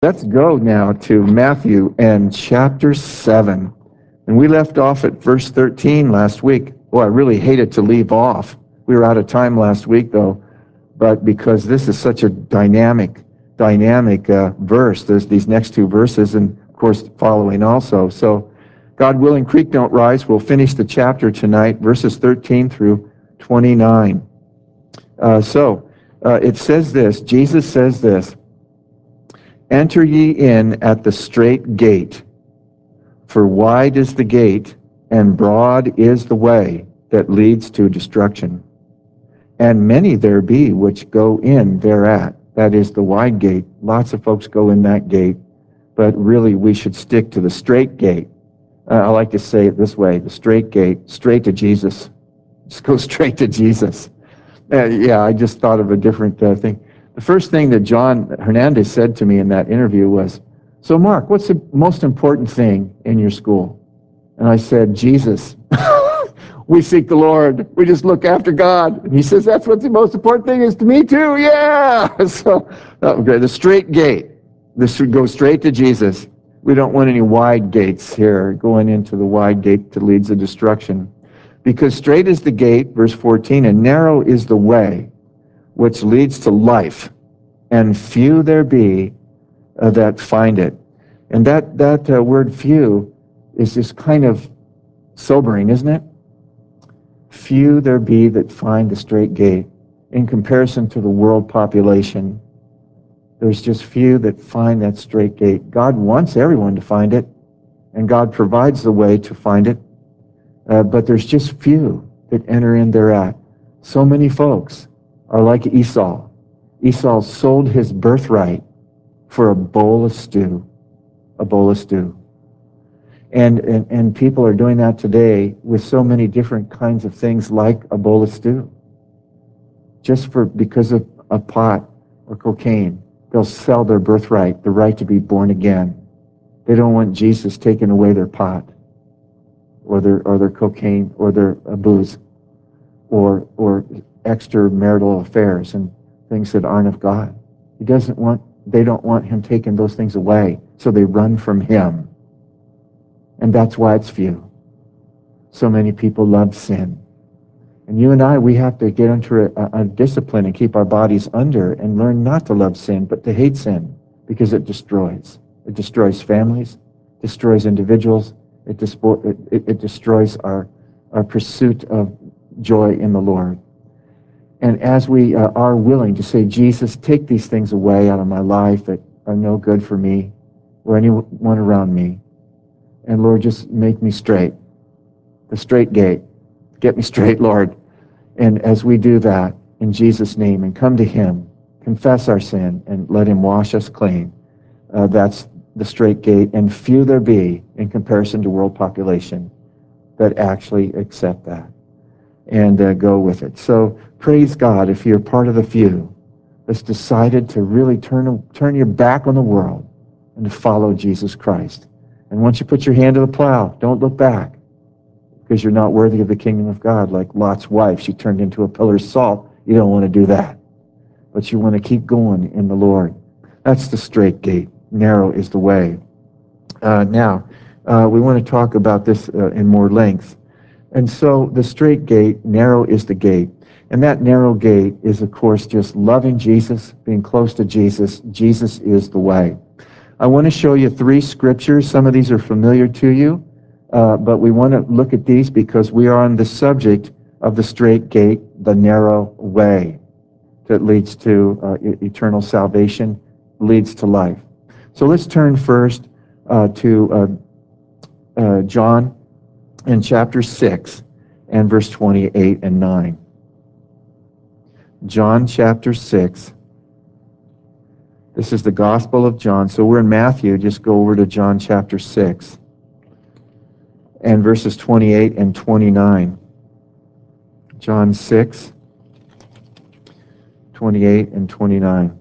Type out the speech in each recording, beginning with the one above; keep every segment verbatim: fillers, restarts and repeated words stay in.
Let's go now to Matthew and chapter seven. And we left off at verse thirteen last week. Oh, I really hated to leave off. We were out of time last week, though, but because this is such a dynamic, dynamic uh, verse, there's these next two verses, and of course, following also. So, God willing, creek don't rise. We'll finish the chapter tonight, verses thirteen through twenty-nine. Uh, so, uh, it says this, Jesus says this, "Enter ye in at the strait gate, for wide is the gate, and broad is the way that leads to destruction. And many there be which go in thereat." That is the wide gate. Lots of folks go in that gate, but really we should stick to the straight gate. Uh, I like to say it this way, the straight gate, straight to Jesus. Just go straight to Jesus. Uh, yeah, I just thought of a different uh, thing. The first thing that John Hernandez said to me in that interview was, "So Mark, what's the most important thing in your school?" And I said, "Jesus." We seek the Lord. We just look after God. And he says, "That's what the most important thing is to me too." Yeah. So, okay, the straight gate. This should go straight to Jesus. We don't want any wide gates here, going into the wide gate that leads to destruction. Because straight is the gate, verse fourteen, and narrow is the way which leads to life, and few there be uh, that find it. And that, that uh, word few is just kind of sobering, isn't it? Few there be that find the straight gate. In comparison to the world population, there's just few that find that straight gate. God wants everyone to find it, and God provides the way to find it, uh, but there's just few that enter in thereat. So many folks are like Esau. Esau sold his birthright for a bowl of stew, a bowl of stew. And, and, and people are doing that today with so many different kinds of things like a bowl of stew. Just for because of a pot or cocaine, they'll sell their birthright, the right to be born again. They don't want Jesus taking away their pot or their or their cocaine or their uh, booze or or extramarital affairs and things that aren't of God. He doesn't want. They don't want him taking those things away, so they run from him. And that's why it's few. So many people love sin. And you and I, we have to get into a, a discipline and keep our bodies under and learn not to love sin, but to hate sin, because it destroys. It destroys families, destroys individuals, it, dispo- it, it destroys our, our pursuit of joy in the Lord. And as we uh, are willing to say, "Jesus, take these things away out of my life that are no good for me or anyone around me, and Lord, just make me straight, the straight gate. Get me straight, Lord." And as we do that in Jesus' name and come to him, confess our sin, and let him wash us clean, uh, that's the straight gate. And few there be in comparison to world population that actually accept that and uh, go with it. So praise God if you're part of the few that's decided to really turn, turn your back on the world and to follow Jesus Christ. And once you put your hand to the plow, don't look back, because you're not worthy of the kingdom of God. Like Lot's wife, she turned into a pillar of salt. You don't want to do that. But you want to keep going in the Lord. That's the straight gate. Narrow is the way. Uh, now, uh, we want to talk about this uh, in more length. And so the straight gate, narrow is the gate. And that narrow gate is, of course, just loving Jesus, being close to Jesus. Jesus is the way. I want to show you three scriptures. Some of these are familiar to you. Uh, but we want to look at these because we are on the subject of the straight gate, the narrow way that leads to uh, e- eternal salvation, leads to life. So let's turn first uh, to uh, uh, John in chapter six and verse twenty-eight and nine. John chapter six. This is the Gospel of John. So we're in Matthew. Just go over to John chapter six. And verses twenty-eight and twenty-nine. John six, twenty-eight and twenty-nine.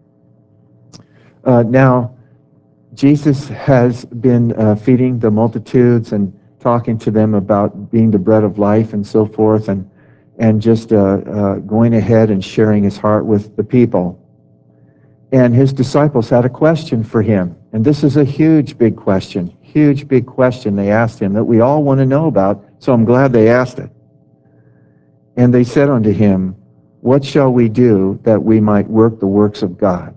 Uh, now, Jesus has been uh, feeding the multitudes and talking to them about being the bread of life and so forth, and, and just uh, uh, going ahead and sharing his heart with the people. And his disciples had a question for him. And this is a huge, big question. Huge, big question they asked him that we all want to know about. So I'm glad they asked it. And they said unto him, what shall we do that we might work the works of God?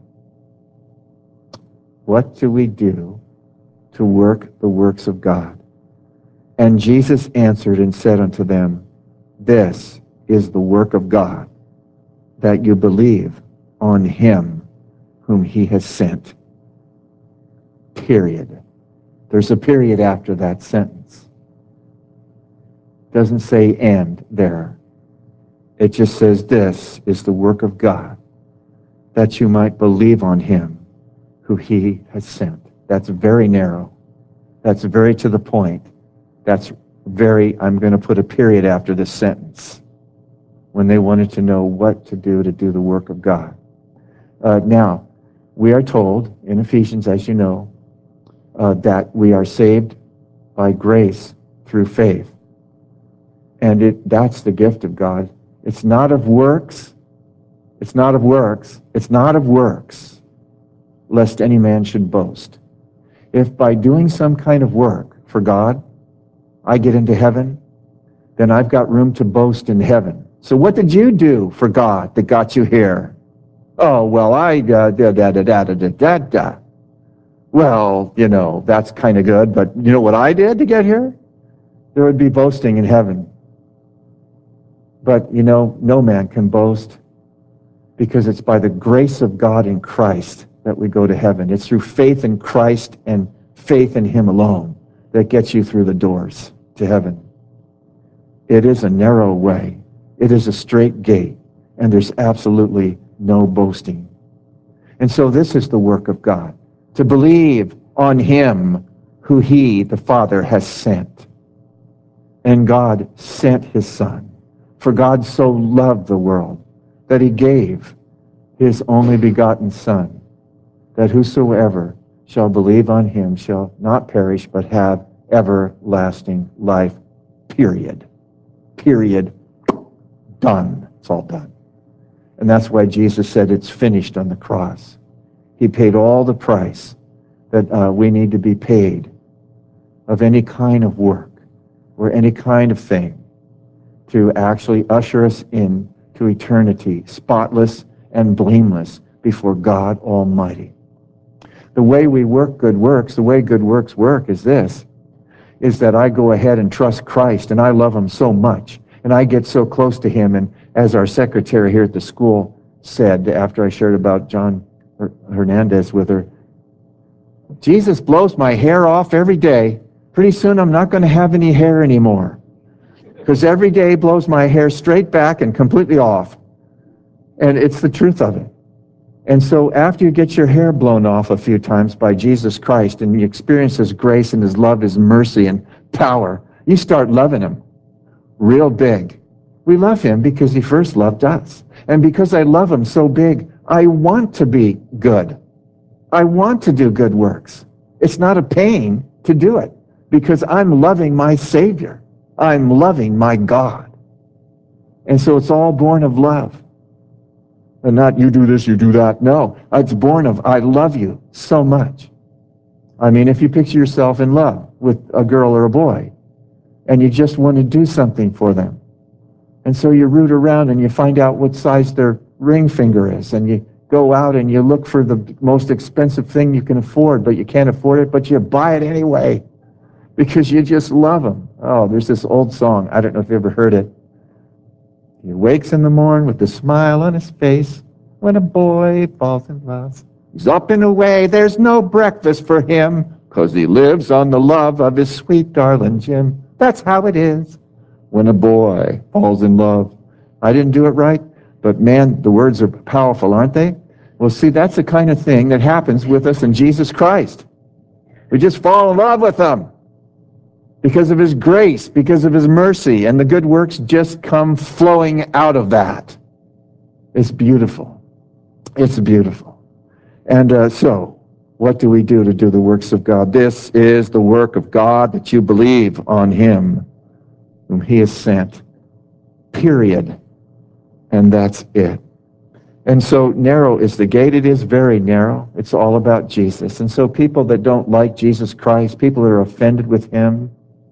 What do we do to work the works of God? And Jesus answered and said unto them, this is the work of God, that you believe on him whom he has sent. Period. There's a period after that sentence. Doesn't say end there. It just says this is the work of God, that you might believe on him who he has sent. That's very narrow. That's very to the point. That's very, I'm going to put a period after this sentence, when they wanted to know what to do to do the work of God. Uh, now, we are told in Ephesians, as you know, uh, that we are saved by grace through faith. And it that's the gift of God. It's not of works. It's not of works. It's not of works, lest any man should boast. If by doing some kind of work for God, I get into heaven, then I've got room to boast in heaven. So what did you do for God that got you here? Oh, well, I, uh, da, da, da, da, da, da, da. Well, you know, that's kind of good, but you know what I did to get here? There would be boasting in heaven. But, you know, no man can boast, because it's by the grace of God in Christ that we go to heaven. It's through faith in Christ and faith in him alone that gets you through the doors to heaven. It is a narrow way. It is a straight gate, and there's absolutely no boasting. And so this is the work of God, to believe on him who he, the Father, has sent. And God sent his Son. For God so loved the world that he gave his only begotten Son, that whosoever shall believe on him shall not perish, but have everlasting life. Period. Period. Done. It's all done. And that's why Jesus said it's finished on the cross. He paid all the price that uh, we need to be paid of any kind of work or any kind of thing to actually usher us in to eternity, spotless and blameless before God Almighty. The way we work good works, the way good works work is this, is that I go ahead and trust Christ, and I love him so much, and I get so close to him. And as our secretary here at the school said after I shared about John Hernandez with her, Jesus blows my hair off every day. Pretty soon I'm not going to have any hair anymore, because every day blows my hair straight back and completely off. And it's the truth of it. And so after you get your hair blown off a few times by Jesus Christ, and you experience his grace and his love, his mercy and power, you start loving him real big. We love him because he first loved us. And because I love him so big, I want to be good. I want to do good works. It's not a pain to do it, because I'm loving my Savior. I'm loving my God. And so it's all born of love. And not you do this, you do that. No, it's born of I love you so much. I mean, if you picture yourself in love with a girl or a boy, and you just want to do something for them, and so you root around and you find out what size their ring finger is, and you go out and you look for the most expensive thing you can afford, but you can't afford it, but you buy it anyway because you just love them. Oh, there's this old song. I don't know if you ever heard it. He wakes in the morning with a smile on his face when a boy falls in love. He's up and away, there's no breakfast for him, 'cause he lives on the love of his sweet darling Jim. That's how it is when a boy falls in love. I didn't do it right, but man, the words are powerful, aren't they? Well, see, that's the kind of thing that happens with us in Jesus Christ. We just fall in love with him because of his grace, because of his mercy, and the good works just come flowing out of that. It's beautiful. It's beautiful. And uh, so, what do we do to do the works of God? This is the work of God, that you believe on him whom he has sent. Period. And that's it. And so narrow is the gate. It is very narrow. It's all about Jesus. And so people that don't like Jesus Christ, people that are offended with him,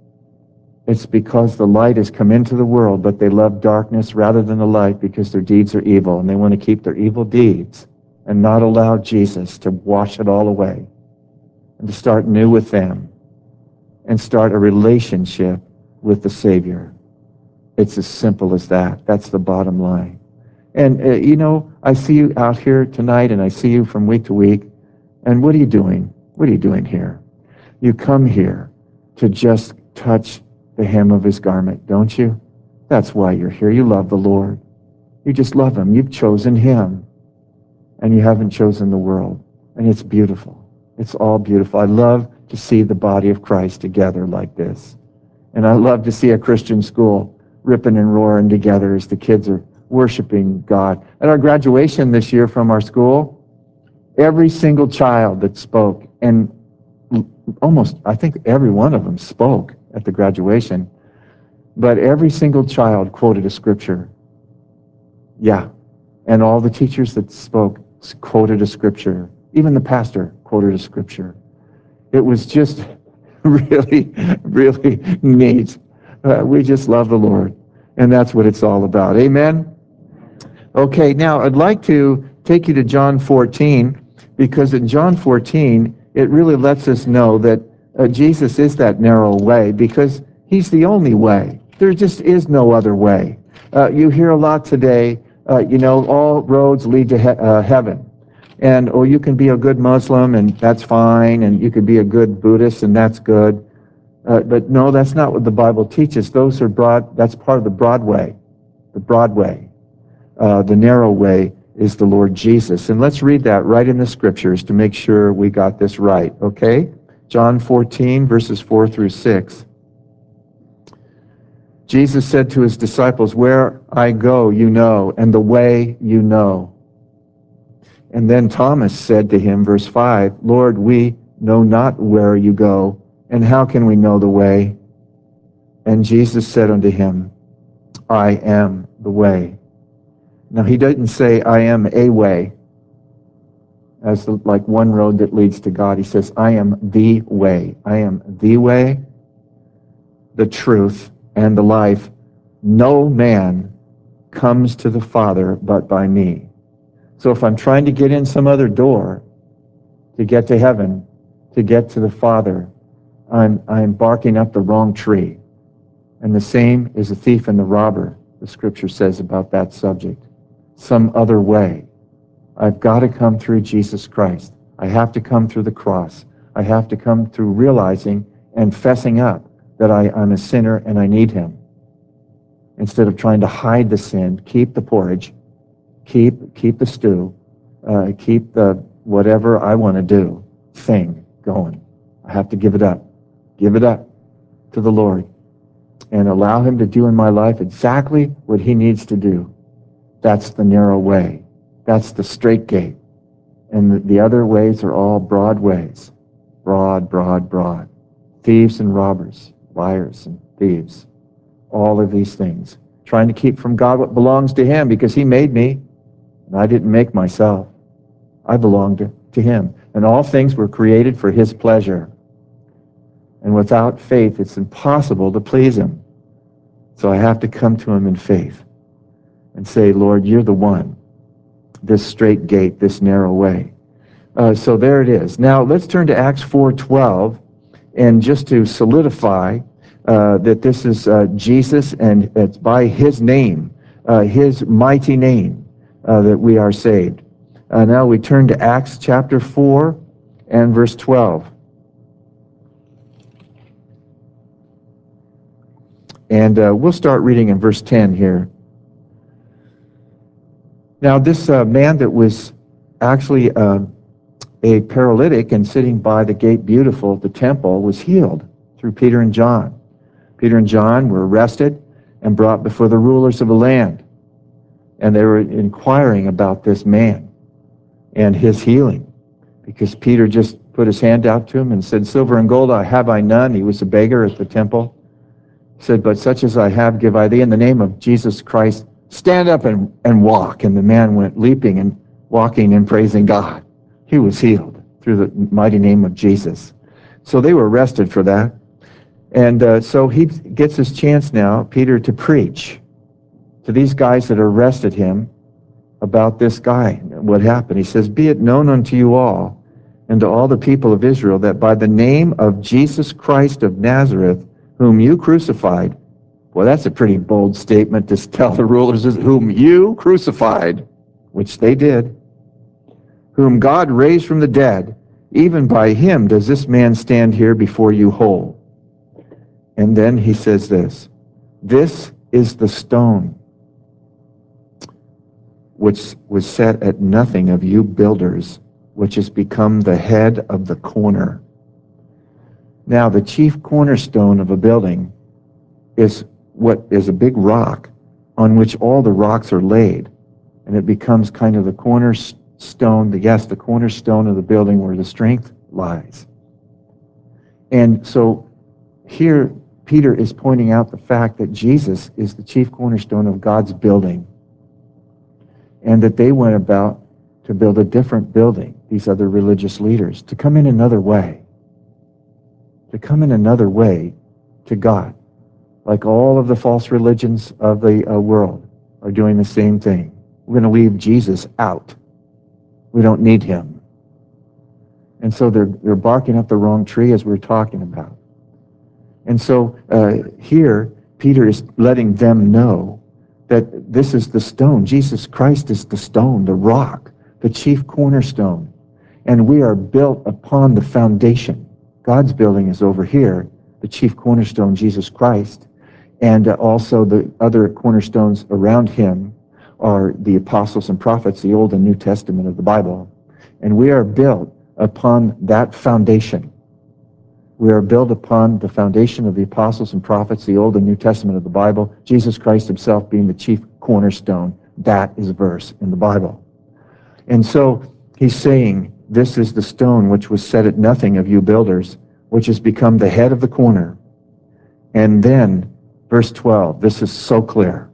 it's because the light has come into the world, but they love darkness rather than the light because their deeds are evil, and they want to keep their evil deeds and not allow Jesus to wash it all away and to start new with them and start a relationship with the Savior. It's as simple as that. That's the bottom line. And, uh, you know, I see you out here tonight, and I see you from week to week, and what are you doing? What are you doing here? You come here to just touch the hem of his garment, don't you? That's why you're here. You love the Lord. You just love him. You've chosen him, and you haven't chosen the world. And it's beautiful. It's all beautiful. I love to see the body of Christ together like this. And I love to see a Christian school ripping and roaring together as the kids are worshiping God. At our graduation this year from our school, every single child that spoke, and almost, I think every one of them spoke at the graduation, but every single child quoted a scripture. Yeah. And all the teachers that spoke quoted a scripture. Even the pastor quoted a scripture. It was just really, really neat. Uh, we just love the Lord. And that's what it's all about. Amen? Okay, now I'd like to take you to John fourteen, because in John fourteen, it really lets us know that uh, Jesus is that narrow way, because he's the only way. There just is no other way. Uh, you hear a lot today, uh, you know, all roads lead to he- uh, heaven. And, or you can be a good Muslim, and that's fine, and you could be a good Buddhist, and that's good. Uh, but no, that's not what the Bible teaches. Those are broad, that's part of the broad way, the broad way. Uh, the narrow way is the Lord Jesus. And let's read that right in the scriptures to make sure we got this right, okay? John fourteen, verses four through six. Jesus said to his disciples, "Where I go, you know, and the way you know." And then Thomas said to him, verse five, "Lord, we know not where you go, and how can we know the way?" And Jesus said unto him, "I am the way." Now, he didn't say, "I am a way," as the, like one road that leads to God. He says, "I am the way. I am the way, the truth, and the life. No man comes to the Father but by me." So if I'm trying to get in some other door to get to heaven, to get to the Father, I'm, I'm barking up the wrong tree. And the same is the thief and the robber, the scripture says about that subject. Some other way. I've got to come through Jesus Christ. I have to come through the cross. I have to come through realizing and fessing up that I, I'm a sinner and I need him. Instead of trying to hide the sin, keep the porridge, keep keep the stew, uh, keep the whatever I want to do thing going. I have to give it up. Give it up to the Lord and allow him to do in my life exactly what he needs to do. That's the narrow way. That's the straight gate. And the, the other ways are all broad ways. Broad, broad, broad. Thieves and robbers, liars and thieves. All of these things. Trying to keep from God what belongs to him, because he made me, and I didn't make myself. I belong to, to him. And all things were created for his pleasure. And without faith, it's impossible to please him. So I have to come to him in faith and say, "Lord, you're the one. This straight gate, this narrow way." Uh, so there it is. Now let's turn to Acts four twelve, and just to solidify uh, that this is uh, Jesus, and it's by his name, uh, his mighty name, uh, that we are saved. Uh, now we turn to Acts chapter four and verse twelve. And uh, we'll start reading in verse ten here. Now this uh, man that was actually uh, a paralytic and sitting by the gate beautiful, the temple, was healed through Peter and John. Peter and John were arrested and brought before the rulers of the land. And they were inquiring about this man and his healing, because Peter just put his hand out to him and said, "Silver and gold I have I none." He was a beggar at the temple. He said, "But such as I have give I thee, in the name of Jesus Christ stand up and, and walk. And the man went leaping and walking and praising God. He was healed through the mighty name of Jesus. So they were arrested for that. And uh, so he gets his chance now, Peter, to preach to these guys that arrested him about this guy, what happened. He says, be it known unto you all and to all the people of Israel that by the name of Jesus Christ of Nazareth, whom you crucified. Well, that's a pretty bold statement to tell the rulers, whom you crucified, which they did, whom God raised from the dead, even by him does this man stand here before you whole. And then he says this, this is the stone which was set at nothing of you builders, which has become the head of the corner. Now, the chief cornerstone of a building is what is a big rock on which all the rocks are laid. And it becomes kind of the cornerstone, the, yes, the cornerstone of the building where the strength lies. And so here, Peter is pointing out the fact that Jesus is the chief cornerstone of God's building, and that they went about to build a different building, these other religious leaders, to come in another way, to come in another way to God, like all of the false religions of the uh, world are doing the same thing. We're going to leave Jesus out. We don't need him. And so they're, they're barking up the wrong tree, as we're talking about. And so uh, here, Peter is letting them know that this is the stone. Jesus Christ is the stone, the rock, the chief cornerstone. And we are built upon the foundation. God's building is over here, the chief cornerstone, Jesus Christ. And uh, also the other cornerstones around him are the apostles and prophets, the Old and New Testament of the Bible. And we are built upon that foundation. We are built upon the foundation of the apostles and prophets, the Old and New Testament of the Bible, Jesus Christ himself being the chief cornerstone. That is a verse in the Bible. And so he's saying, this is the stone which was set at nothing of you builders, which has become the head of the corner. And then, verse twelve, this is so clear.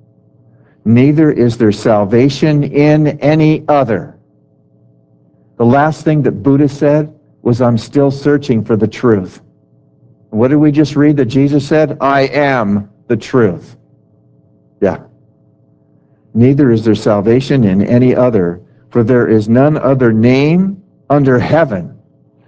Neither is there salvation in any other. The last thing that Buddha said was, I'm still searching for the truth. What did we just read that Jesus said? I am the truth. Yeah. Neither is there salvation in any other, for there is none other name under heaven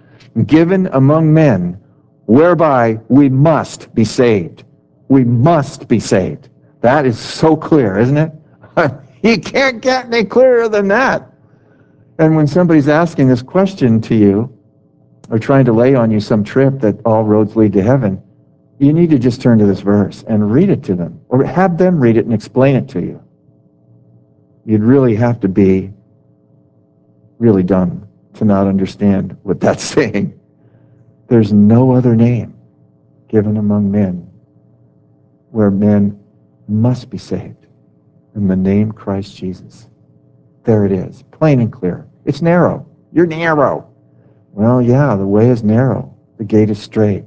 given among men whereby we must be saved. We must be saved. That is so clear, isn't it? You can't get any clearer than that. And when somebody's asking this question to you, or trying to lay on you some trip that all roads lead to heaven, you need to just turn to this verse and read it to them, or have them read it and explain it to you. You'd really have to be really dumb to not understand what that's saying. There's no other name given among men where men must be saved in the name Christ Jesus. There it is, plain and clear. It's narrow. You're narrow. Well, yeah, the way is narrow. The gate is straight.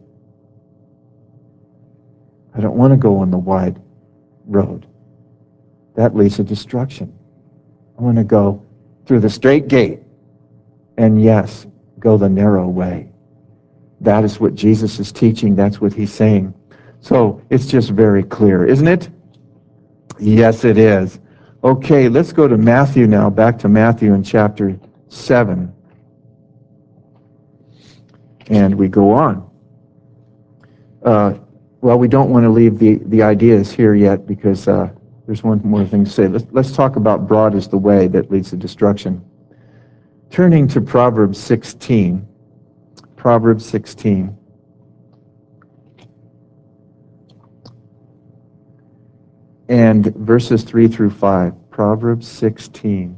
I don't want to go on the wide road. That leads to destruction. I want to go through the straight gate. And yes, go the narrow way. That is what Jesus is teaching. That's what he's saying. So it's just very clear, isn't it? Yes, it is. Okay, let's go to Matthew now, back to Matthew in chapter seven. And we go on. Uh, well, we don't want to leave the, the ideas here yet because uh, there's one more thing to say. Let's, let's talk about broad is the way that leads to destruction. Turning to Proverbs sixteen. Proverbs sixteen. And verses three through five. Proverbs sixteen.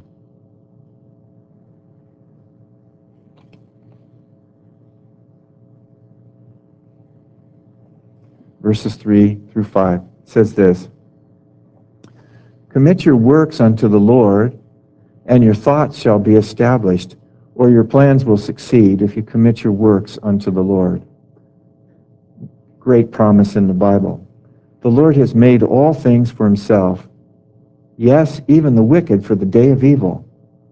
Verses three through five. It says this. Commit your works unto the Lord, and your thoughts shall be established, or your plans will succeed if you commit your works unto the Lord. Great promise in the Bible. The Lord has made all things for himself, Yes, even the wicked for the day of evil.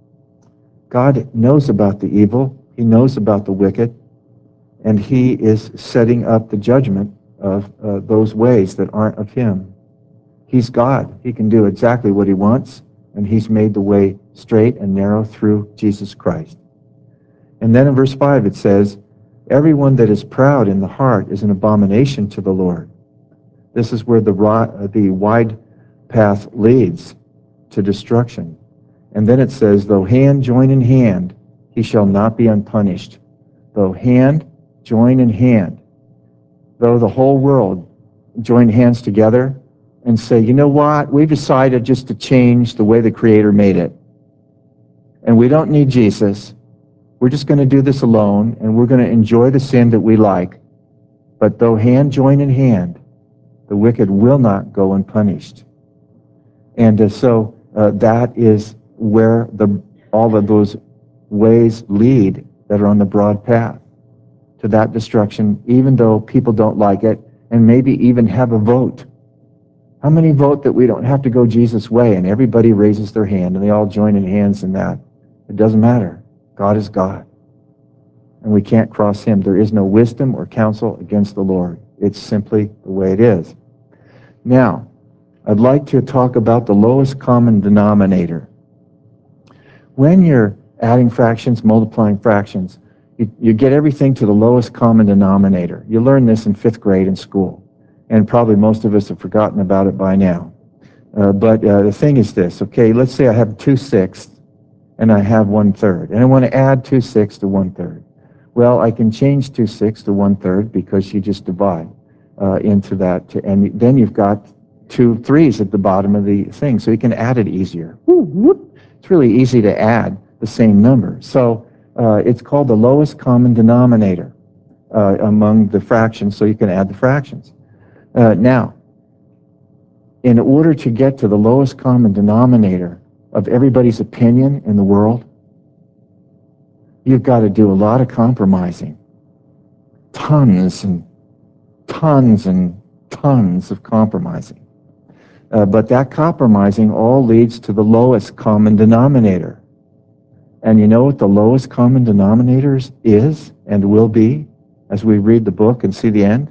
God knows about the evil. He knows about the wicked. And he is setting up the judgment of uh, those ways that aren't of him. He's God. He can do exactly what he wants, and he's made the way straight and narrow through Jesus Christ. And then in verse five it says, everyone that is proud in the heart is an abomination to the Lord. This is where the, the wide path leads to destruction. And then it says, though hand join in hand, he shall not be unpunished. Though hand join in hand, though the whole world join hands together and say, you know what, we've decided just to change the way the Creator made it. And we don't need Jesus. We're just going to do this alone, and we're going to enjoy the sin that we like. But though hand join in hand, the wicked will not go unpunished. And uh, so uh, that is where the all of those ways lead that are on the broad path to that destruction, even though people don't like it, and maybe even have a vote. How many vote that we don't have to go Jesus' way, and everybody raises their hand, and they all join in hands in that? It doesn't matter. God is God, and we can't cross him. There is no wisdom or counsel against the Lord. It's simply the way it is. Now, I'd like to talk about the lowest common denominator. When you're adding fractions, multiplying fractions, you, you get everything to the lowest common denominator. You learn this in fifth grade in school, and probably most of us have forgotten about it by now. Uh, but uh, the thing is this, okay, let's say I have two sixths and I have one third, and I want to add two sixths to one third. Well, I can change two sixths to one third because you just divide uh, into that, to, and then you've got two threes at the bottom of the thing, so you can add it easier. Woo, whoop. It's really easy to add the same number. So uh, it's called the lowest common denominator uh, among the fractions, so you can add the fractions. Uh, now, in order to get to the lowest common denominator of everybody's opinion in the world, you've got to do a lot of compromising. Tons and tons and tons of compromising. Uh, but that compromising all leads to the lowest common denominator. And you know what the lowest common denominator is and will be as we read the book and see the end?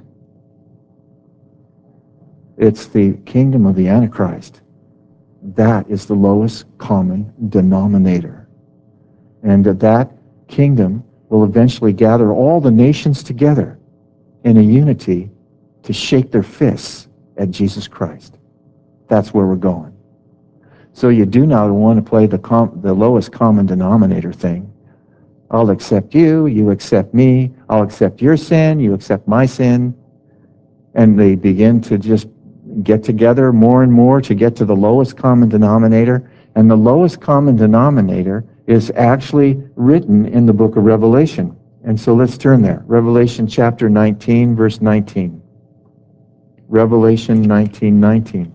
It's the kingdom of the Antichrist. That is the lowest common denominator. And that kingdom will eventually gather all the nations together in a unity to shake their fists at Jesus Christ. That's where we're going. So you do not want to play the, com- the lowest common denominator thing. I'll accept you, you accept me, I'll accept your sin, you accept my sin. And they begin to just get together more and more to get to the lowest common denominator. And the lowest common denominator is actually written in the book of Revelation. And so let's turn there. Revelation chapter nineteen, verse nineteen. Revelation nineteen, nineteen.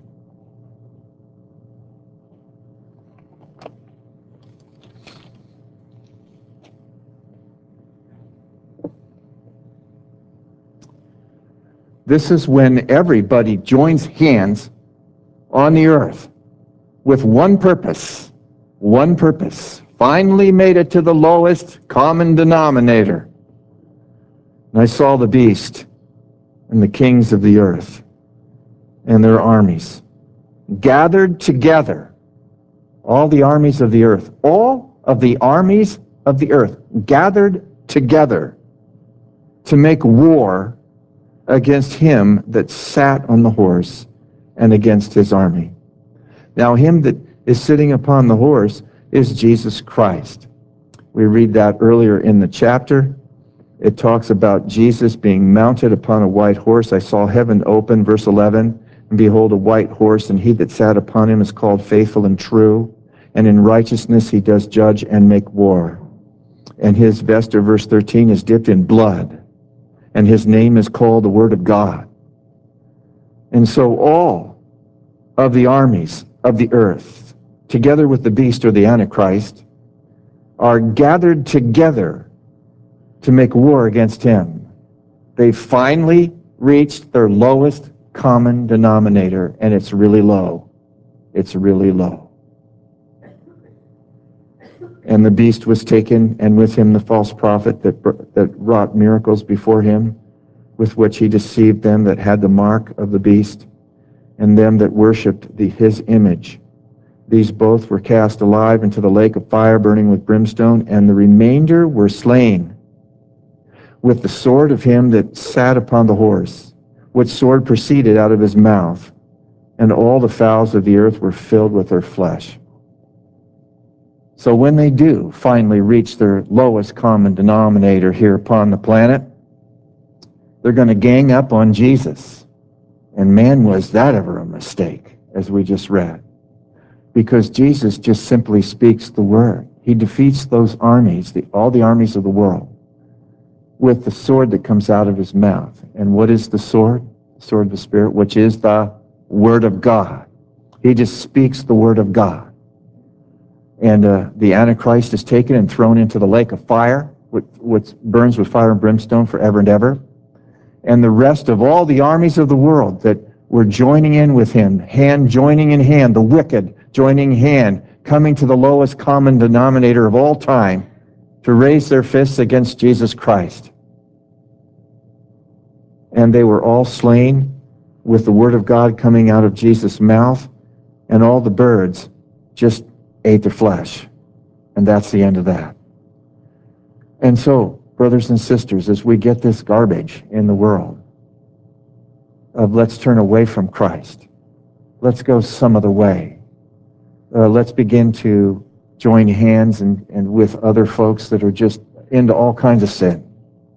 This is when everybody joins hands on the earth with one purpose. One purpose. Finally made it to the lowest common denominator. And I saw the beast and the kings of the earth and their armies gathered together. All the armies of the earth. All of the armies of the earth gathered together to make war against him that sat on the horse and against his army. Now him that is sitting upon the horse is Jesus Christ. We read that earlier in the chapter. It talks about Jesus being mounted upon a white horse. I saw heaven open, verse eleven, and behold a white horse, and he that sat upon him is called Faithful and True, and in righteousness he does judge and make war. And his vesture, verse thirteen, is dipped in blood, and his name is called the Word of God. And so all of the armies of the earth, together with the beast or the Antichrist, are gathered together to make war against him. They finally reached their lowest common denominator, and it's really low. it's really low. And the beast was taken, and with him the false prophet that, that wrought miracles before him, with which he deceived them that had the mark of the beast, and them that worshipped the, his image. These both were cast alive into the lake of fire burning with brimstone, and the remainder were slain with the sword of him that sat upon the horse, which sword proceeded out of his mouth, and all the fowls of the earth were filled with their flesh. So when they do finally reach their lowest common denominator here upon the planet, they're going to gang up on Jesus. And man, was that ever a mistake, as we just read. Because Jesus just simply speaks the word. He defeats those armies, the, all the armies of the world, with the sword that comes out of his mouth. And what is the sword? The sword of the Spirit, which is the Word of God. He just speaks the Word of God. And uh, the Antichrist is taken and thrown into the lake of fire, which, which burns with fire and brimstone forever and ever. And the rest of all the armies of the world that were joining in with him, hand joining in hand, the wicked joining hand, coming to the lowest common denominator of all time to raise their fists against Jesus Christ. And they were all slain with the word of God coming out of Jesus' mouth, and all the birds just ate their flesh. And that's the end of that. And so, brothers and sisters, as we get this garbage in the world of let's turn away from Christ, let's go some other way, uh, let's begin to join hands and, and with other folks that are just into all kinds of sin.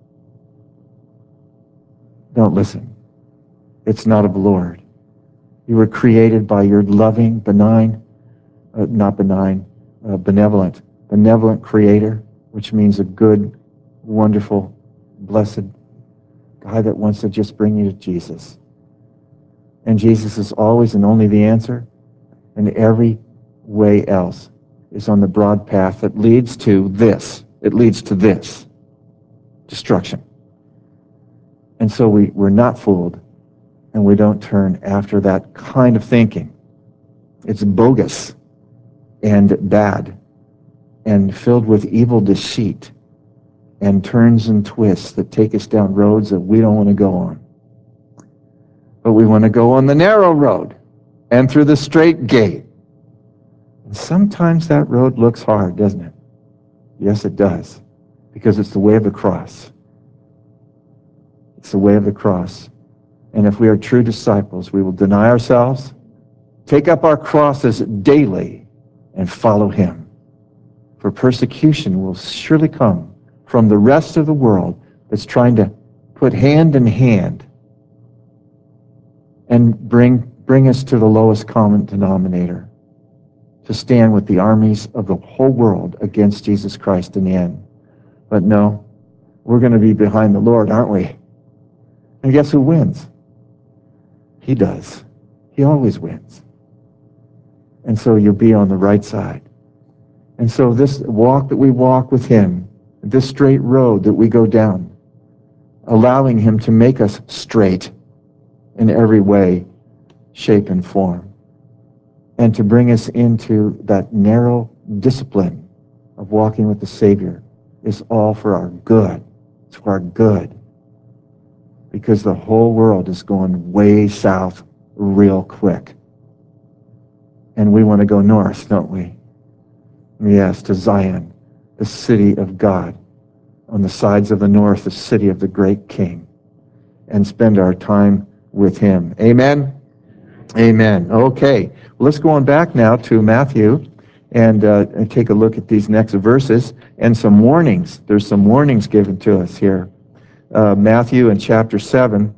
Don't listen. It's not of the Lord. You were created by your loving, benign, uh, not benign, uh, benevolent, benevolent Creator, which means a good, wonderful, blessed guy that wants to just bring you to Jesus. And Jesus is always and only the answer, and every way else is on the broad path that leads to this. It leads to this. Destruction. And so we, we're not fooled, and we don't turn after that kind of thinking. It's bogus and bad and filled with evil deceit and turns and twists that take us down roads that we don't want to go on. But we want to go on the narrow road and through the straight gate. And sometimes that road looks hard, doesn't it? Yes, it does, because it's the way of the cross. It's the way of the cross. And if we are true disciples, we will deny ourselves, take up our crosses daily, and follow him. For persecution will surely come from the rest of the world that's trying to put hand in hand and bring, bring us to the lowest common denominator, to stand with the armies of the whole world against Jesus Christ in the end. But no, we're going to be behind the Lord, aren't we? And guess who wins? He does. He always wins. And so you'll be on the right side. And so this walk that we walk with him, this straight road that we go down, allowing him to make us straight in every way, shape, and form, and to bring us into that narrow discipline of walking with the Savior is all for our good. It's for our good. Because the whole world is going way south real quick. And we want to go north, don't we? Yes, to Zion, the city of God, on the sides of the north, the city of the great King, and spend our time with him. Amen? Amen. Okay, well, let's go on back now to Matthew and, uh, and take a look at these next verses and some warnings. There's some warnings given to us here. Uh, Matthew in chapter seven.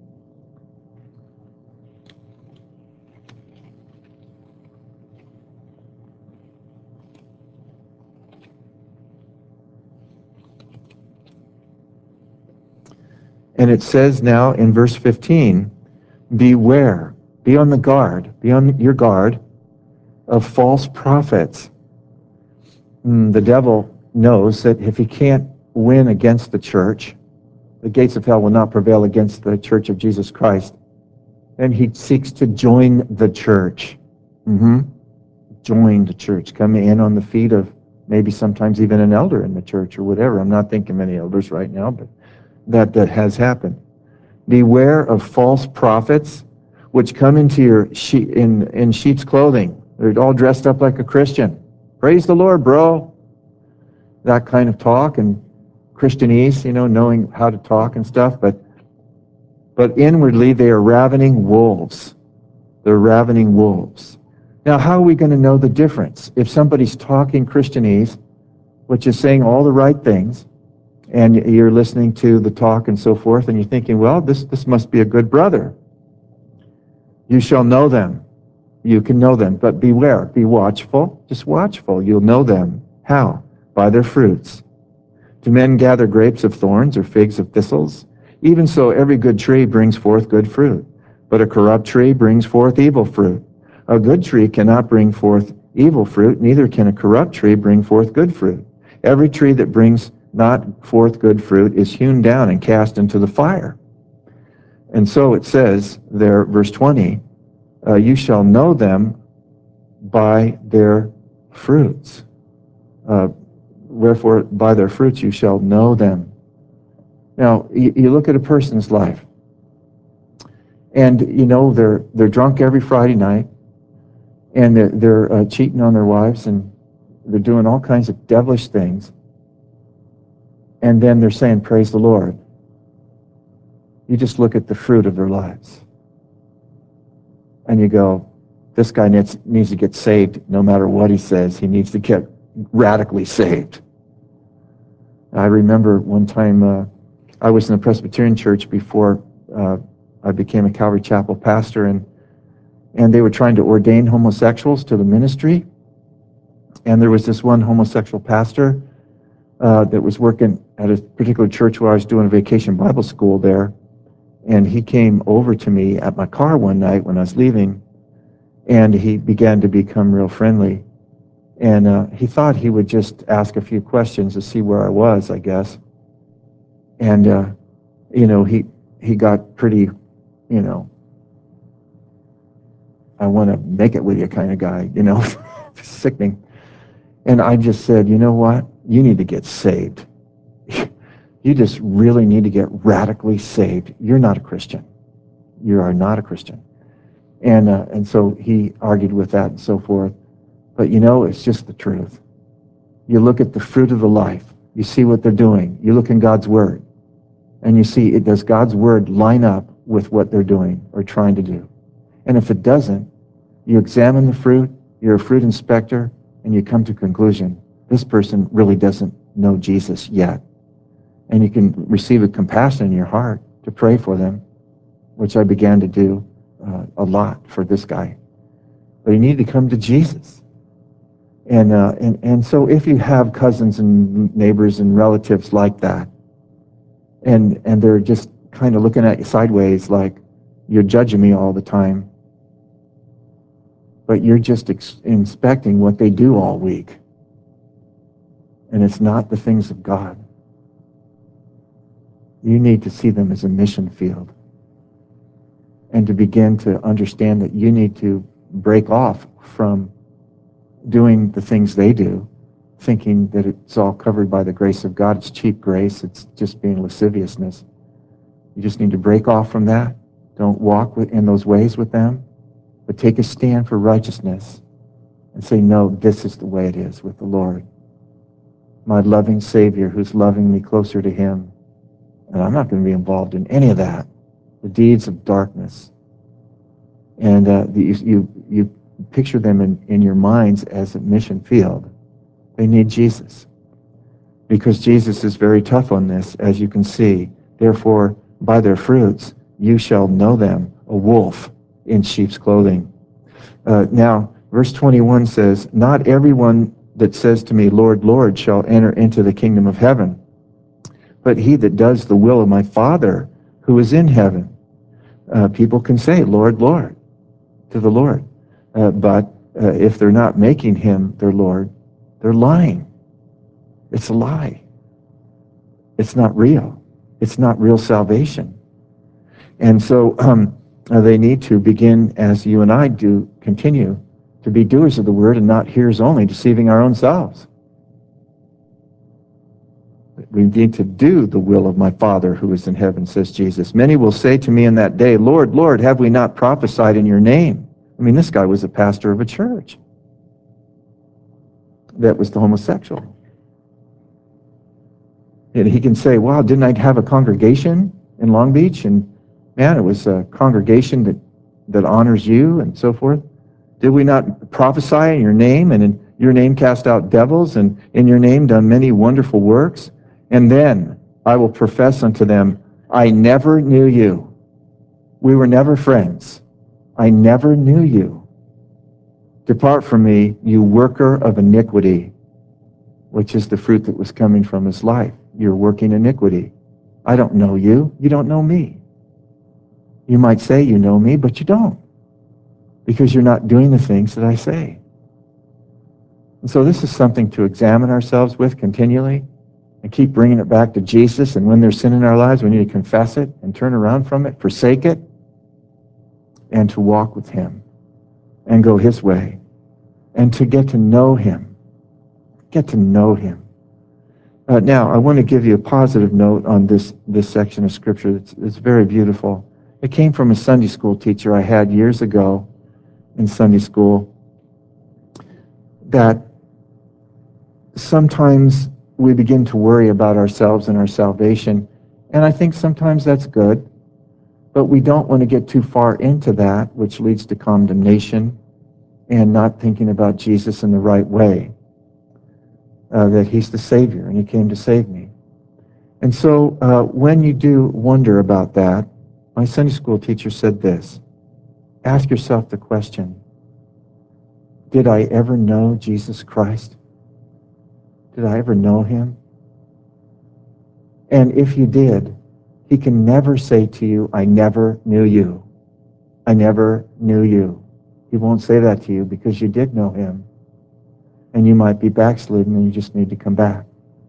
And it says now in verse fifteen, beware, be on the guard, be on your guard of false prophets. Mm, the devil knows that if he can't win against the church, the gates of hell will not prevail against the church of Jesus Christ. And he seeks to join the church. Mm-hmm. Join the church. Come in on the feet of maybe sometimes even an elder in the church or whatever. I'm not thinking many elders right now, but that, that has happened. Beware of false prophets, which come into your sheep, in, in sheep's clothing. They're all dressed up like a Christian. Praise the Lord, bro. That kind of talk and Christianese, you know, knowing how to talk and stuff, but but inwardly they are ravening wolves. They're ravening wolves. Now, how are we going to know the difference? If somebody's talking Christianese, which is saying all the right things, and you're listening to the talk and so forth, and you're thinking, well, this, this must be a good brother. You shall know them. You can know them, but beware. Be watchful. Just watchful. You'll know them. How? By their fruits. Do men gather grapes of thorns or figs of thistles? Even so, every good tree brings forth good fruit, but a corrupt tree brings forth evil fruit. A good tree cannot bring forth evil fruit, neither can a corrupt tree bring forth good fruit. Every tree that brings not forth good fruit is hewn down and cast into the fire. And so it says there, verse twenty, uh, you shall know them by their fruits. Uh, wherefore, by their fruits you shall know them. Now, you, you look at a person's life, and you know they're they're drunk every Friday night, and they're, they're uh, cheating on their wives, and they're doing all kinds of devilish things, and then they're saying, praise the Lord. You just look at the fruit of their lives, and you go, this guy needs, needs to get saved no matter what he says. He needs to get radically saved. I remember one time uh, I was in a Presbyterian church before uh, I became a Calvary Chapel pastor, and and they were trying to ordain homosexuals to the ministry. And there was this one homosexual pastor uh, that was working at a particular church where I was doing a vacation Bible school there. And he came over to me at my car one night when I was leaving, and he began to become real friendly. And uh, he thought he would just ask a few questions to see where I was, I guess. And, uh, you know, he, he got pretty, you know, I want to make it with you kind of guy, you know, sickening. And I just said, you know what? You need to get saved. You just really need to get radically saved. You're not a Christian. You are not a Christian. And uh, and so he argued with that and so forth. But you know, it's just the truth. You look at the fruit of the life. You see what they're doing. You look in God's Word. And you see, it does God's Word line up with what they're doing or trying to do? And if it doesn't, you examine the fruit, you're a fruit inspector, and you come to a conclusion, this person really doesn't know Jesus yet. And you can receive a compassion in your heart to pray for them, which I began to do uh, a lot for this guy. But you need to come to Jesus. And, uh, and, and so if you have cousins and neighbors and relatives like that, and, and they're just kind of looking at you sideways like you're judging me all the time, but you're just ex- inspecting what they do all week. And it's not the things of God. You need to see them as a mission field and to begin to understand that you need to break off from doing the things they do, thinking that it's all covered by the grace of God. It's cheap grace. It's just being lasciviousness. You just need to break off from that. Don't walk in those ways with them, but take a stand for righteousness and say, no, this is the way it is with the Lord. My loving Savior who's loving me closer to Him. And I'm not going to be involved in any of that. The deeds of darkness. And uh, the, you, you picture them in, in your minds as a mission field. They need Jesus. Because Jesus is very tough on this, as you can see. Therefore, by their fruits, you shall know them, a wolf in sheep's clothing. Uh, now, verse twenty-one says, not everyone that says to me, Lord, Lord, shall enter into the kingdom of heaven, but he that does the will of my Father who is in heaven. Uh, people can say, Lord, Lord, to the Lord. Uh, but uh, if they're not making him their Lord, they're lying. It's a lie. It's not real. It's not real salvation. And so um, uh, they need to begin, as you and I do, continue to be doers of the word and not hearers only, deceiving our own selves. We need to do the will of my Father who is in heaven, says Jesus. Many will say to me in that day, Lord, Lord, have we not prophesied in your name? I mean, this guy was a pastor of a church that was the homosexual. And he can say, wow, didn't I have a congregation in Long Beach? And man, it was a congregation that, that honors you and so forth. Did we not prophesy in your name, and in your name cast out devils, and in your name done many wonderful works? And then I will profess unto them, I never knew you. We were never friends. I never knew you. Depart from me, you worker of iniquity, which is the fruit that was coming from his life. You're working iniquity. I don't know you. You don't know me. You might say you know me, but you don't, because you're not doing the things that I say. And so this is something to examine ourselves with continually and keep bringing it back to Jesus. And when there's sin in our lives, we need to confess it and turn around from it, forsake it, and to walk with him and go his way and to get to know him. Get to know him. Uh, now, I want to give you a positive note on this, this section of Scripture. It's, it's very beautiful. It came from a Sunday school teacher I had years ago in Sunday school, that sometimes we begin to worry about ourselves and our salvation, and I think sometimes that's good, but we don't want to get too far into that, which leads to condemnation and not thinking about Jesus in the right way, uh, that he's the Savior and he came to save me. And so uh, when you do wonder about that, my Sunday school teacher said this: ask yourself the question, did I ever know Jesus Christ? Did I ever know him? And if you did, he can never say to you, I never knew you. I never knew you. He won't say that to you because you did know him. And you might be backslidden and you just need to come back.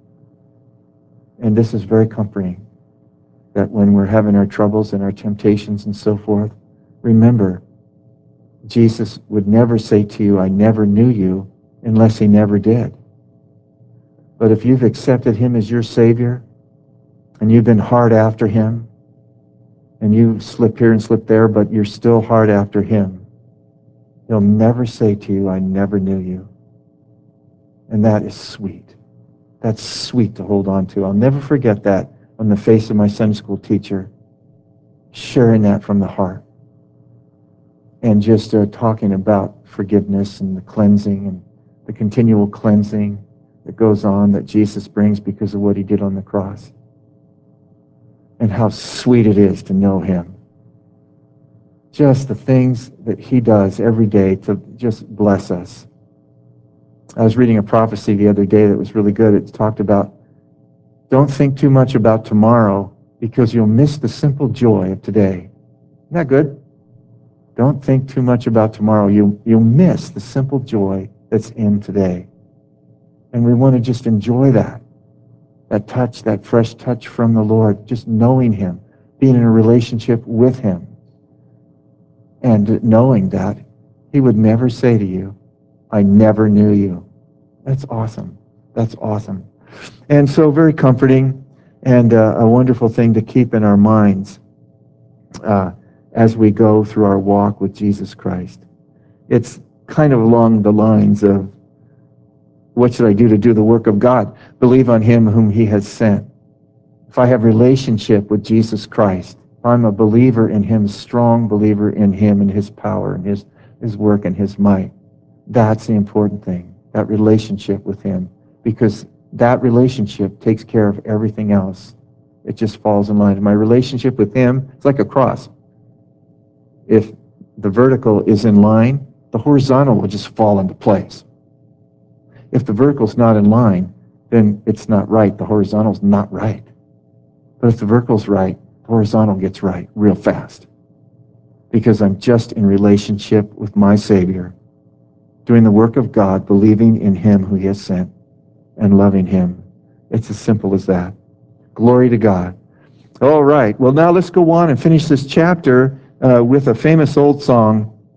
And this is very comforting, that when we're having our troubles and our temptations and so forth, remember, Jesus would never say to you, I never knew you, unless he never did. But if you've accepted him as your Savior, and you've been hard after him, and you slip here and slip there, but you're still hard after him, he'll never say to you, I never knew you. And that is sweet. That's sweet to hold on to. I'll never forget that on the face of my Sunday school teacher, sharing that from the heart. And just uh, talking about forgiveness and the cleansing and the continual cleansing that goes on that Jesus brings because of what he did on the cross. And how sweet it is to know him. Just the things that he does every day to just bless us. I was reading a prophecy the other day that was really good. It talked about, don't think too much about tomorrow because you'll miss the simple joy of today. Isn't that good? Don't think too much about tomorrow. You'll, you'll miss the simple joy that's in today. And we want to just enjoy that. That touch, that fresh touch from the Lord, just knowing him, being in a relationship with him, and knowing that he would never say to you, I never knew you. That's awesome. That's awesome. And so very comforting and uh, a wonderful thing to keep in our minds uh, as we go through our walk with Jesus Christ. It's kind of along the lines of, what should I do to do the work of God? Believe on him whom he has sent. If I have relationship with Jesus Christ, if I'm a believer in him, strong believer in him and his power and his, his work and his might, that's the important thing, that relationship with him, because that relationship takes care of everything else. It just falls in line. My relationship with him, it's like a cross. If the vertical is in line, the horizontal will just fall into place. If the vertical's not in line, then it's not right. The horizontal's not right. But if the vertical's right, the horizontal gets right real fast. Because I'm just in relationship with my Savior, doing the work of God, believing in him who he has sent, and loving him. It's as simple as that. Glory to God. All right. Well, now let's go on and finish this chapter uh, with a famous old song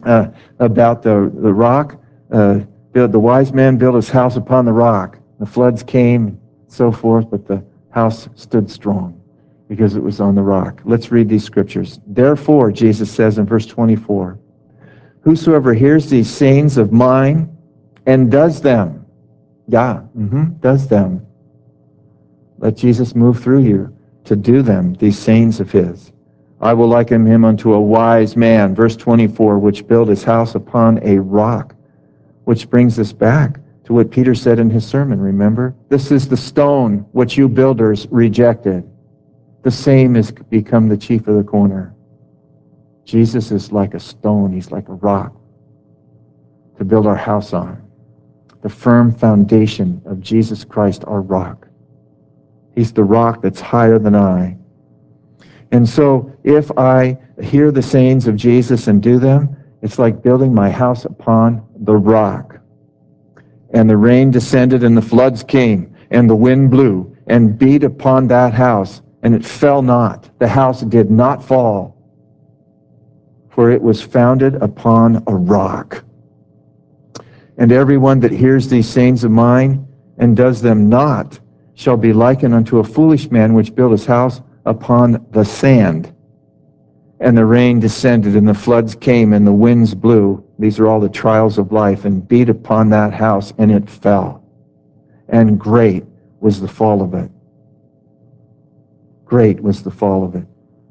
uh, about the, the rock. Uh, build, the wise man built his house upon the rock. The floods came, and so forth, but the house stood strong because it was on the rock. Let's read these scriptures. Therefore, Jesus says in verse twenty-four, whosoever hears these sayings of mine and does them, yeah, mm-hmm, does them. Let Jesus move through you to do them, these sayings of his. I will liken him unto a wise man, verse twenty-four, which built his house upon a rock, which brings us back to what Peter said in his sermon, remember? This is the stone which you builders rejected. The same has become the chief of the corner. Jesus is like a stone. He's like a rock to build our house on. The firm foundation of Jesus Christ, our rock. He's the rock that's higher than I. And so if I hear the sayings of Jesus and do them, it's like building my house upon the rock. And the rain descended and the floods came and the wind blew and beat upon that house, and it fell not. The house did not fall, for it was founded upon a rock. And everyone that hears these sayings of mine and does them not shall be likened unto a foolish man which built his house upon the sand. And the rain descended, and the floods came, and the winds blew. These are all the trials of life, and beat upon that house, and it fell. And great was the fall of it. Great was the fall of it.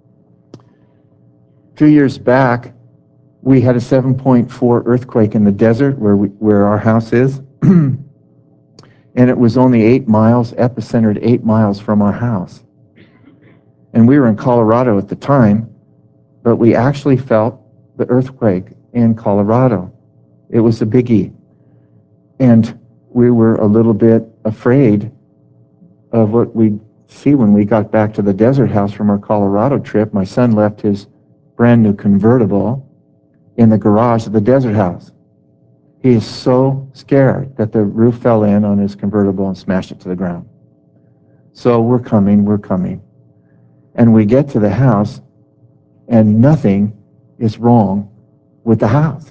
Two years back, we had a seven point four earthquake in the desert where we, where our house is. And it was only eight miles, epicentered eight miles from our house. And we were in Colorado at the time, but we actually felt the earthquake in Colorado. It was a biggie. And we were a little bit afraid of what we'd see when we got back to the desert house from our Colorado trip. My son left his brand new convertible in the garage of the desert house. He is so scared that the roof fell in on his convertible and smashed it to the ground. So we're coming, we're coming. And we get to the house, and nothing is wrong with the house.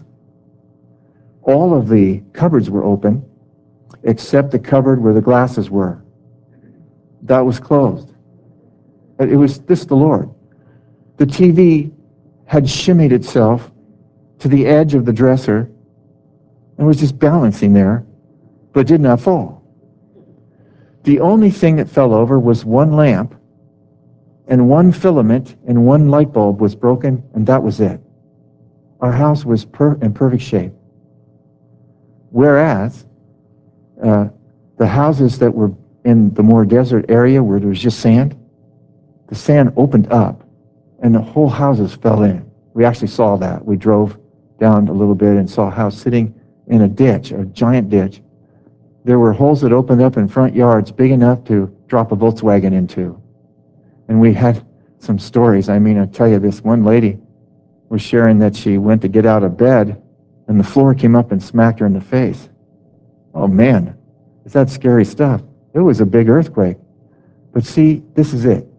All of the cupboards were open, except the cupboard where the glasses were. That was closed. It was this the Lord. The T V had shimmied itself to the edge of the dresser and was just balancing there, but did not fall. The only thing that fell over was one lamp, and one filament and one light bulb was broken, and that was it. Our house was per- in perfect shape. Whereas uh, the houses that were in the more desert area where there was just sand, the sand opened up, and the whole houses fell in. We actually saw that. We drove down a little bit and saw a house sitting in a ditch, a giant ditch. There were holes that opened up in front yards big enough to drop a Volkswagen into. And we had some stories. I mean, I tell you, this one lady was sharing that she went to get out of bed, and the floor came up and smacked her in the face. Oh, man, is that scary stuff? It was a big earthquake. But see, this is it.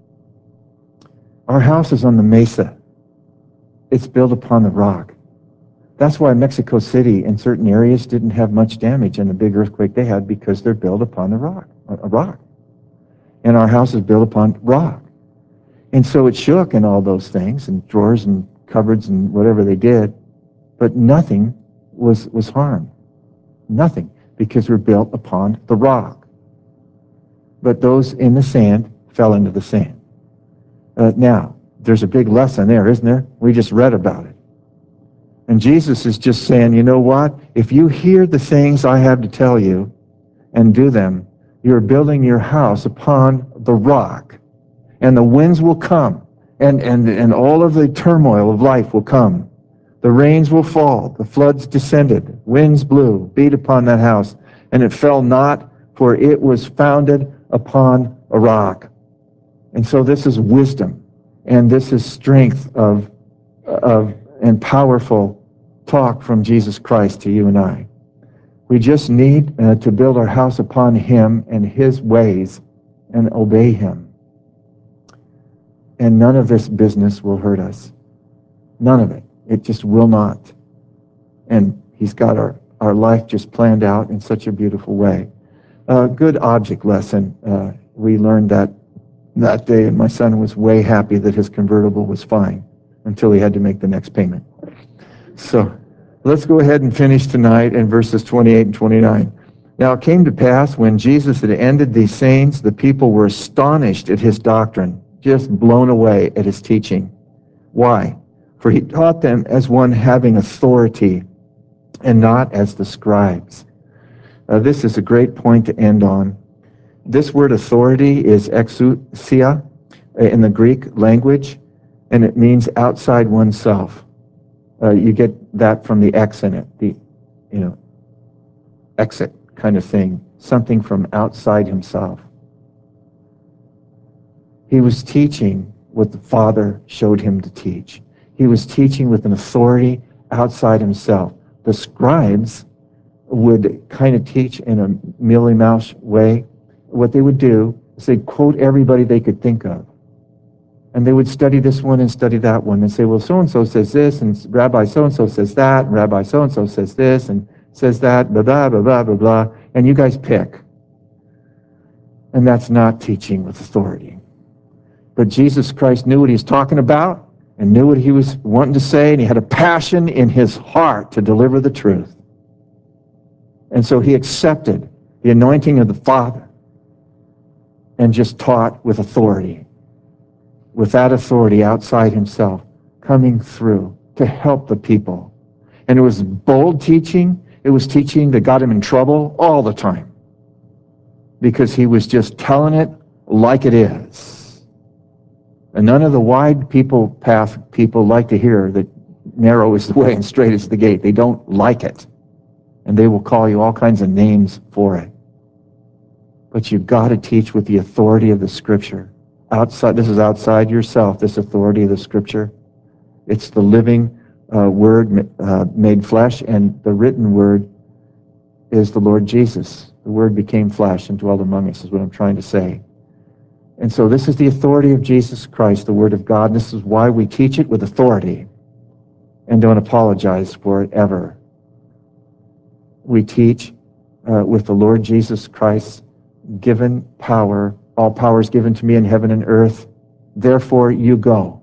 Our house is on the mesa. It's built upon the rock. That's why Mexico City in certain areas didn't have much damage in the big earthquake they had, because they're built upon the rock, a rock. And our house is built upon rock. And so it shook and all those things, and drawers and cupboards and whatever they did, but nothing was, was harmed. Nothing, because we're built upon the rock. But those in the sand fell into the sand. Uh, now, there's a big lesson there, isn't there? We just read about it. And Jesus is just saying, you know what? If you hear the things I have to tell you and do them, you're building your house upon the rock. And the winds will come, and, and, and all of the turmoil of life will come. The rains will fall, the floods descended, winds blew, beat upon that house, and it fell not, for it was founded upon a rock. And so this is wisdom, and this is strength of, of and powerful talk from Jesus Christ to you and I. We just need uh, to build our house upon him and his ways and obey him. And none of this business will hurt us. None of it. It just will not. And he's got our, our life just planned out in such a beautiful way. A uh, good object lesson. Uh, we learned that that day, and my son was way happy that his convertible was fine until he had to make the next payment. So let's go ahead and finish tonight in verses twenty-eight and twenty-nine. Now it came to pass, when Jesus had ended these sayings, the people were astonished at his doctrine, just blown away at his teaching. Why? For he taught them as one having authority, and not as the scribes. Uh, this is a great point to end on. This word authority is exousia in the Greek language, and it means outside oneself. Uh, you get that from the X in it, the, you know, exit kind of thing, something from outside himself. He was teaching what the Father showed him to teach. He was teaching with an authority outside himself. The scribes would kind of teach in a mealy-mouse way. What they would do is they'd quote everybody they could think of. And they would study this one and study that one and say, well, so-and-so says this, and Rabbi so-and-so says that, and Rabbi so-and-so says this, and says that, blah, blah, blah, blah, blah, blah, and you guys pick. And that's not teaching with authority. But Jesus Christ knew what he was talking about and knew what he was wanting to say, and he had a passion in his heart to deliver the truth. And so he accepted the anointing of the Father and just taught with authority, with that authority outside himself, coming through to help the people. And it was bold teaching. It was teaching that got him in trouble all the time, because he was just telling it like it is. And none of the wide people path people like to hear that narrow is the way and straight is the gate. They don't like it. And they will call you all kinds of names for it. But you've got to teach with the authority of the Scripture. Outside, this is outside yourself, this authority of the Scripture. It's the living uh, Word uh, made flesh, and the written Word is the Lord Jesus. The Word became flesh and dwelled among us, is what I'm trying to say. And so this is the authority of Jesus Christ, the Word of God, and this is why we teach it with authority and don't apologize for it ever. We teach uh, with the Lord Jesus Christ given power. All power is given to me in heaven and earth. Therefore you go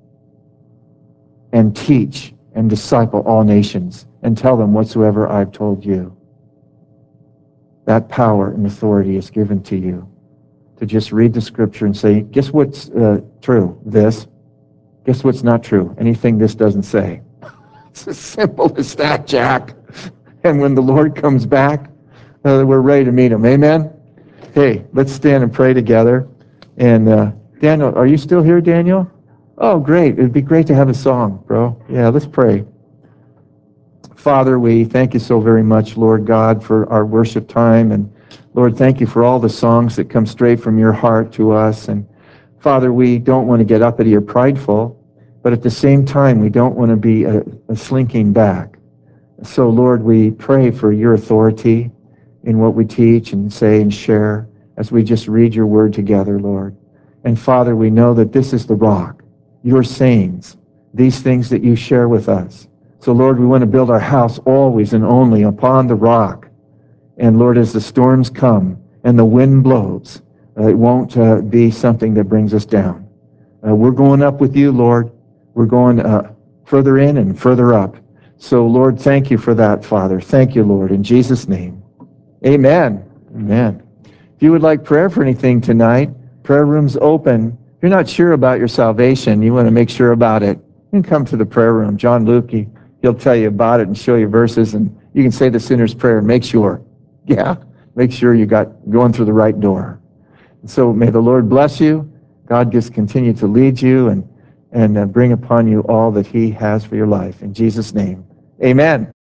and teach and disciple all nations and tell them whatsoever I've told you. That power and authority is given to you to just read the Scripture and say, guess what's uh, true? This. Guess what's not true? Anything this doesn't say. It's as simple as that, Jack. And when the Lord comes back, uh, we're ready to meet him. Amen? Hey, let's stand and pray together. And uh, Daniel, are you still here, Daniel? Oh, great. It'd be great to have a song, bro. Yeah, let's pray. Father, we thank you so very much, Lord God, for our worship time. And Lord, thank you for all the songs that come straight from your heart to us. And Father, we don't want to get uppity or prideful, but at the same time, we don't want to be a, a slinking back. So, Lord, we pray for your authority in what we teach and say and share as we just read your word together, Lord. And Father, we know that this is the rock, your sayings, these things that you share with us. So, Lord, we want to build our house always and only upon the rock. And, Lord, as the storms come and the wind blows, uh, it won't uh, be something that brings us down. Uh, we're going up with you, Lord. We're going uh, further in and further up. So, Lord, thank you for that, Father. Thank you, Lord, in Jesus' name. Amen. Amen. If you would like prayer for anything tonight, prayer room's open. If you're not sure about your salvation, you want to make sure about it, you can come to the prayer room. John Luke, he, he'll tell you about it and show you verses, and you can say the sinner's prayer. Make sure. Yeah, make sure you got going through the right door. So may the Lord bless you. God just continue to lead you and, and uh, bring upon you all that he has for your life. In Jesus' name, amen.